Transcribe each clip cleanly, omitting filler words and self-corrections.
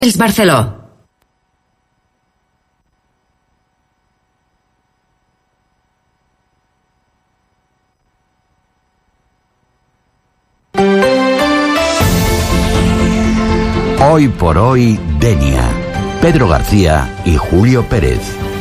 Els Barceló. Hoy por hoy, Denia. Pedro García y Julio Pérez.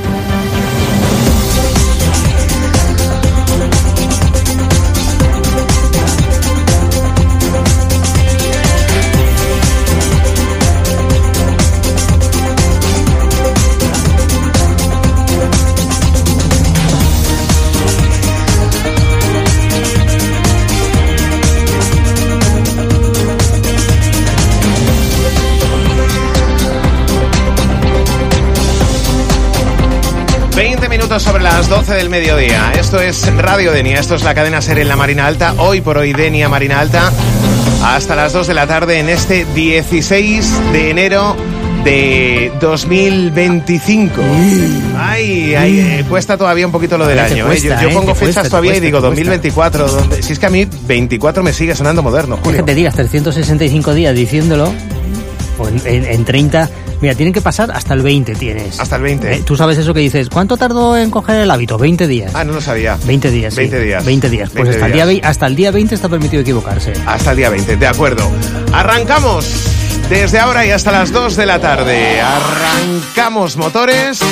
Sobre las 12 del mediodía. Esto es Radio Denia, esto es la cadena SER en la Marina Alta. Hoy por hoy Denia Marina Alta hasta las 2 de la tarde en este 16 de enero de 2025. Ay, cuesta todavía un poquito lo del año. Cuesta, yo pongo fechas todavía y digo 2024. Si es que a mí 24 me sigue sonando moderno, Julio. Es que te digas 365 días diciéndolo, o en 30... Mira, tienen que pasar hasta el 20 tienes. Hasta el 20. Tú sabes eso que dices, ¿cuánto tardó en coger el hábito? 20 días. Ah, no lo sabía. 20 días, 20 sí. días. 20 días. Pues 20 hasta el día 20 está permitido equivocarse. Hasta el día 20, de acuerdo. Arrancamos desde ahora y hasta las 2 de la tarde. Arrancamos motores.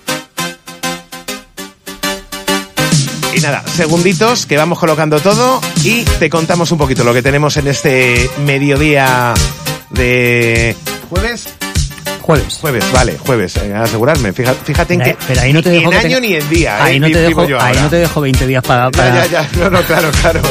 Y nada, segunditos que vamos colocando todo y te contamos un poquito lo que tenemos en este mediodía de jueves. Jueves, vale, jueves, asegurarme. Fíjate en que pero ahí no te dejo ni en año ni en día. Ahí no te dejo 20 días para... Ya. No, claro.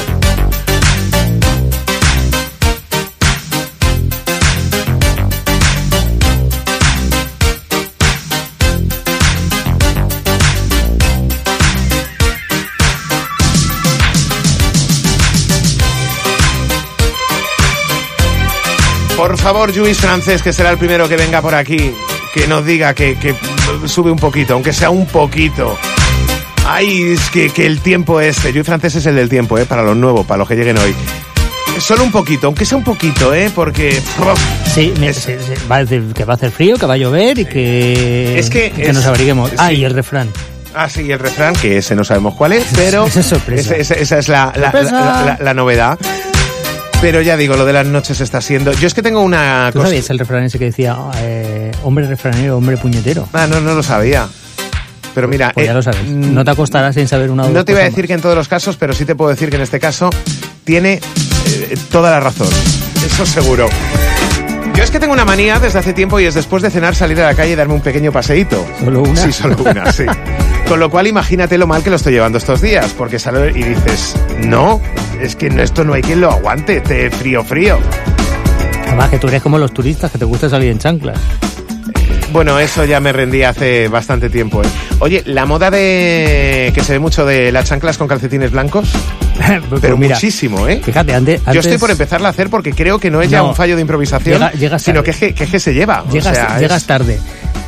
Por favor, Lluís Francés, que será el primero que venga por aquí, que nos diga que sube un poquito, aunque sea un poquito. Ay, es que el tiempo Lluís Francés es el del tiempo, para los nuevos, para los que lleguen hoy. Solo un poquito, aunque sea un poquito, porque... Sí, va a decir que va a hacer frío, que va a llover y que nos abriguemos. Sí. Y el refrán. Ah, sí, el refrán, que ese no sabemos cuál es, pero... Esa es sorpresa. Esa es la novedad. Pero ya digo, lo de las noches está siendo... Yo es que tengo una cosa... ¿Tú sabías el refrán ese que decía hombre refranero, hombre puñetero? Ah, no lo sabía. Pero mira... Pues ya lo sabes. No te acostarás sin saber una... No te iba a decir que en todos los casos, pero sí te puedo decir que en este caso tiene toda la razón. Eso seguro. Yo es que tengo una manía desde hace tiempo y es después de cenar salir a la calle y darme un pequeño paseíto. ¿Solo una? Sí, solo una, sí. Con lo cual imagínate lo mal que lo estoy llevando estos días, porque sales y dices, no, es que esto no hay quien lo aguante, frío. Además que tú eres como los turistas, que te gusta salir en chanclas. Bueno, eso ya me rendí hace bastante tiempo. Oye, la moda que se ve mucho de las chanclas con calcetines blancos, pero mira, muchísimo, Fíjate, antes... Yo estoy por empezarla a hacer porque creo que no es ya un fallo de improvisación, sino que se lleva. Llegas tarde.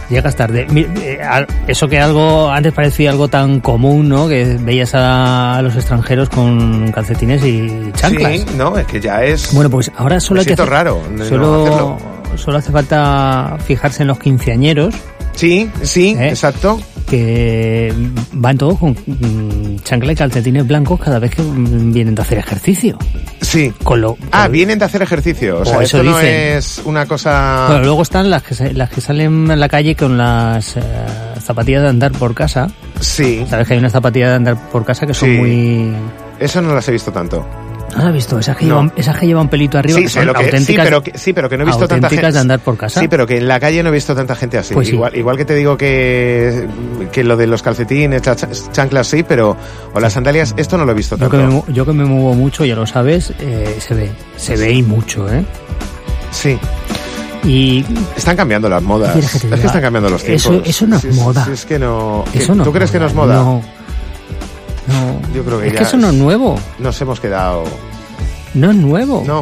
Eso que antes parecía algo tan común, ¿no? Que veías a los extranjeros con calcetines y chanclas. Sí, no, es que ya es... Bueno, pues ahora solo hay que hacer... raro Solo hace falta fijarse en los quinceañeros. Sí, exacto. Que van todos con chancla y calcetines blancos cada vez que vienen de hacer ejercicio. Sí. Vienen de hacer ejercicio. O sea, esto no es una cosa... Bueno, luego están las que salen a la calle con las zapatillas de andar por casa. Sí. Sabes que hay unas zapatillas de andar por casa que son muy... Eso no las he visto tanto. ¿No has visto? Esas que llevan un pelito arriba, que son auténticas. Pero que no he visto tanta gente de andar por casa. Sí, pero que en la calle no he visto tanta gente así. Pues igual que te digo que lo de los calcetines, las chanclas sí, pero o las sandalias, esto no lo he visto tanto. Yo que me muevo mucho, ya lo sabes, se ve y mucho, Sí. Y están cambiando las modas. Es que están cambiando los tiempos. Eso no es moda. Es que no. ¿Tú crees que no es moda? No. Yo creo que es que eso no es nuevo. Nos hemos quedado... No es nuevo. No.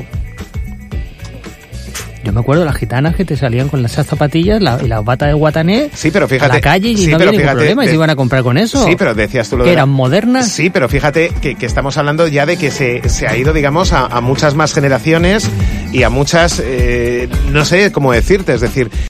Yo me acuerdo de las gitanas que te salían con esas zapatillas y las batas de guatané a la calle y no había ningún problema y se iban a comprar con eso. Sí, pero decías tú lo que eran modernas. Sí, pero fíjate que estamos hablando ya de que se ha ido, digamos, a muchas más generaciones y a muchas, no sé cómo decirte, es decir,